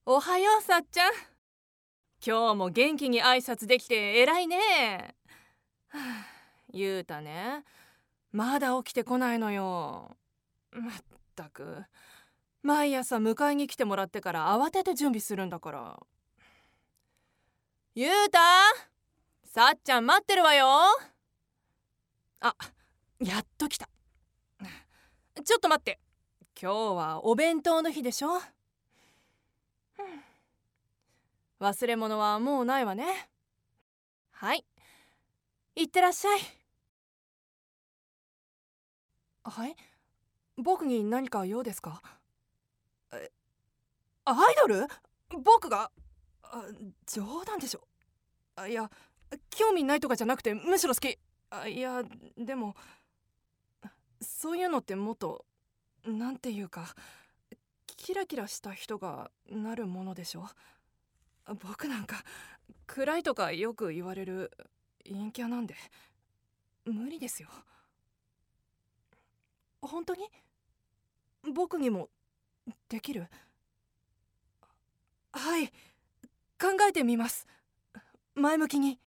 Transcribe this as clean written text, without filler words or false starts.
おはよう、さっちゃん。今日も元気に挨拶できて偉いね。はあ、ゆうたね、まだ起きてこないのよ。まったく、毎朝迎えに来てもらってから慌てて準備するんだから。ゆうた、さっちゃん待ってるわよ。あ、やっと来た。ちょっと待って、今日はお弁当の日でしょ。忘れ物はもうないわね。はい、いってらっしゃい。はい、僕に何か用ですか？え、アイドル？僕が？冗談でしょ。いや、興味ないとかじゃなくてむしろ好き。いや、でもそういうのってもっと、なんていうか、キラキラした人がなるものでしょ。僕なんか暗いとかよく言われる陰キャなんで無理ですよ。本当に僕にもできる？はい、考えてみます。前向きに。